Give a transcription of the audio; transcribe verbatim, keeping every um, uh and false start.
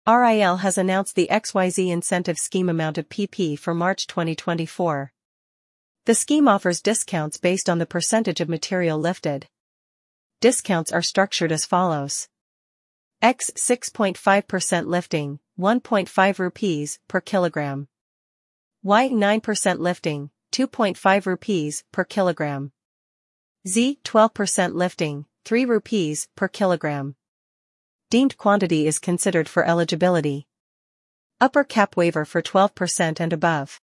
R I L has announced the X Y Z incentive scheme amount of P P for March twenty twenty-four. The scheme offers discounts based on the percentage of material lifted. Discounts are structured as follows. X six point five percent lifting, one point five rupees per kilogram. Y nine percent lifting, two point five rupees per kilogram. Z twelve percent lifting, three rupees per kilogram. Deemed quantity is considered for eligibility. Upper cap waiver for twelve percent and above.